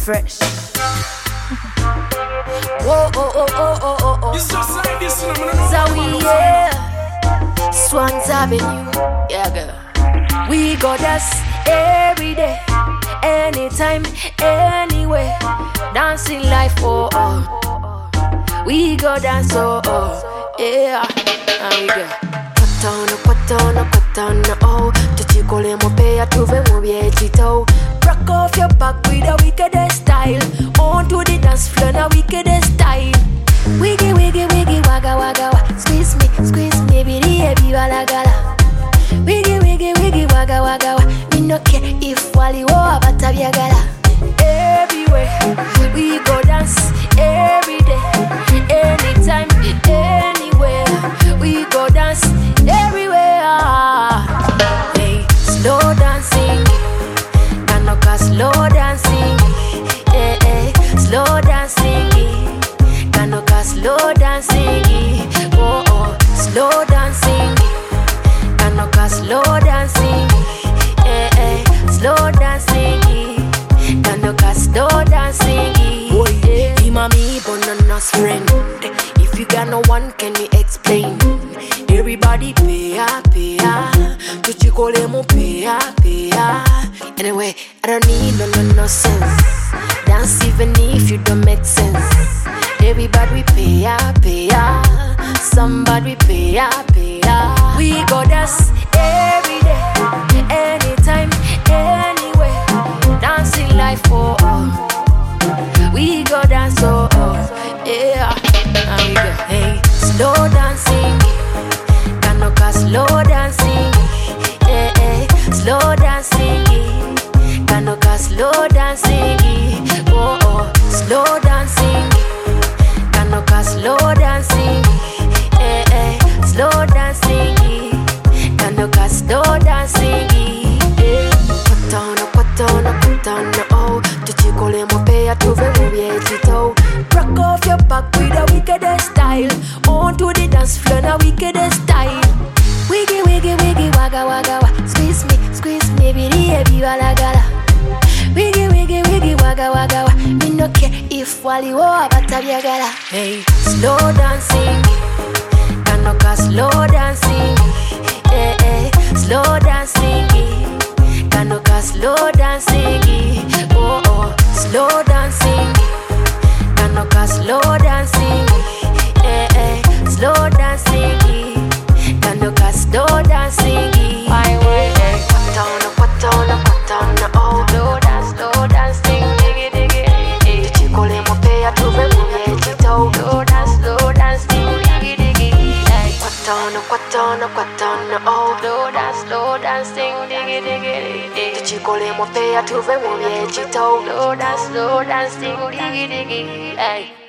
fresh. Whoa, oh, oh, oh, oh, oh, oh. It's just like this, you know. So we, yeah, Swans Avenue, yeah, girl. We go dance every day, anytime, anywhere. Dancing life, oh, oh. We go dance, oh, oh, yeah. And we go. Patana, oh. Tuchikole mopea tuve mubye chito. Rock off your back with a wickedest style. On to the dance floor, now wickedest style. Wiggy, wiggy, wiggy, wagga, wagga, wa. Squeeze me, bidi, wala gala. Wiggy, wiggy, wiggy, wagga, wagga, wa. Me no care if wali wo batabya gala. Everywhere we go dance every day, anytime, anywhere. We go dance everywhere. Hey, slow dancing, kanoka slow dancing. Hey, hey, slow dancing, kanoka slow dancing. Oh, oh, slow dancing, kanoka slow dancing. Hey, hey, slow dancing, kanoka slow dancing. Oh yeah, Imami Bonana's friend. If you got no one, can you explain? Everybody pay up. Tuchikole mo pay up. Anyway, I don't need no sense. Dance even if you don't make sense. Everybody pay up. Somebody pay up. We go dance every day, anytime, anywhere. Dancing life, oh, oh. We go dance, oh, oh, yeah. And we go, hey, slow dancing, kanoka slow dancing, hey, hey, slow dancing, kanoka slow dancing, oh, oh, slow dancing, kanoka slow dancing, hey, hey, slow dancing, kanoka slow dancing, hey. Patana, oh, tuchikole mopea tuve mubye chito. Rock off your back with a wickedest style. On to the dance floor, now wickedest style. Wiggy, wiggy, wiggy, wagga, wagga, wa. Squeeze me, bidi, wala gala. Wiggy, wiggy, wiggy, wagga, wagga, wa. Me no care if wali wo batabya gala. Hey, slow dancing, kanoka slow dancing. Hey, hey, slow dancing, kanoka slow dancing. Oh, oh, slow dancing, kanoka slow dancing. Hey, hey, slow dancing, kanoka slow dancing. Why, hey. Patana, oh. Slow dancing, diggy, diggy. Tuchikole mopea tuve mubye chito. Slow dancing, diggy, diggy. Patana, oh. Slow dancing, diggy, diggy. Tuchikole mopea tuve mubye chito. Slow dancing, diggy, diggy. Hey.